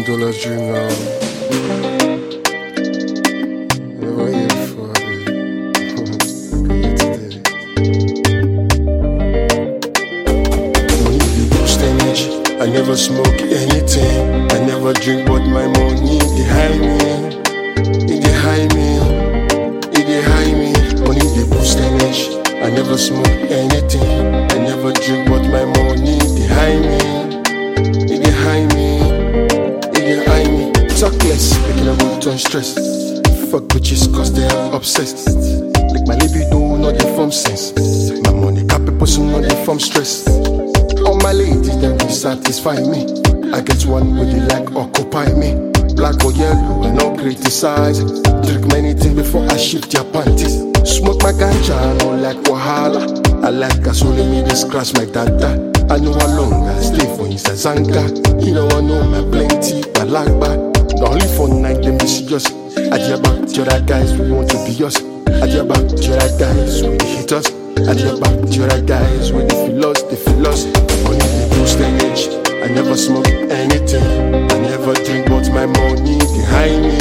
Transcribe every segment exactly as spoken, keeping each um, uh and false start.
million dollar dream now. Never hear before, today. Money dey boost energy. I never smoke anything. I never drink, but my money dey high me. It dey high me. It dey high me. Money dey boost energy. I never smoke anything. I never drink, but my money dey high me. It dey high me. It dey high me. Talk less, making a good turn stress. Fuck bitches cause they are obsessed. Like my libido, not dey form sense. My money capable, so not dey form stress. All my ladies, them dey satisfy me. I get one where they like occupy me. Black or yellow, and no criticize. Drink many things before I shift your panties. Smoke my ganja, I don't like wahala. I like gasoline, me dey scratch my dada. I know how long I stay for inside Zanga. You know I know my plenty, but like back. The only fun night, them be serious. Adia back to that guys, we want to be us. Adia back to that guys, we the hit us. Adia back to that guys, we the feel us, they feel us. Money they boost energy. I never smoke anything. I never drink, but my money they high me.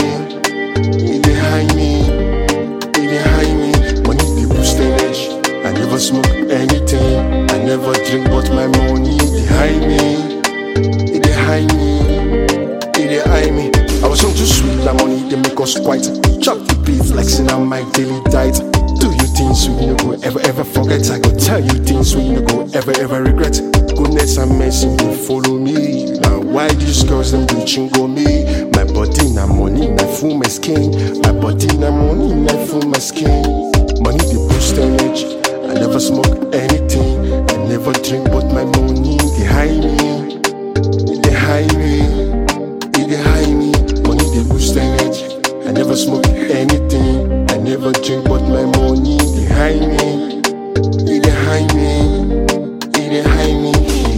It dey high me. It dey high me. Money they boost energy. I never smoke anything. I never drink, but my money they high me. It dey high me. It dey high me. I was on too sweet, that money they make us quite. Chop the beats like sin on my daily diet. Do you things we no go ever ever forget? I go tell you things we no go ever ever regret. Goodness and mercy they follow me. Now why these girls them do chingo me? My body na money na full my skin. My body na money na full my skin. Money they boost energy. I never smoke anything. I never drink, but my money they high me. They high me. It dey high me. Money they boost energy. I never smoke anything. I never drink, but my money they high me. It dey high me. It dey high me.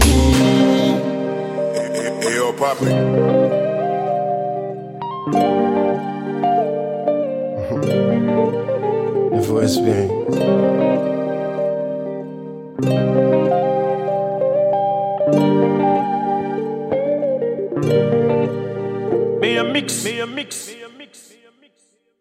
Hey, hey, yo, Poppy. The voice being. Me a mix, me a mix.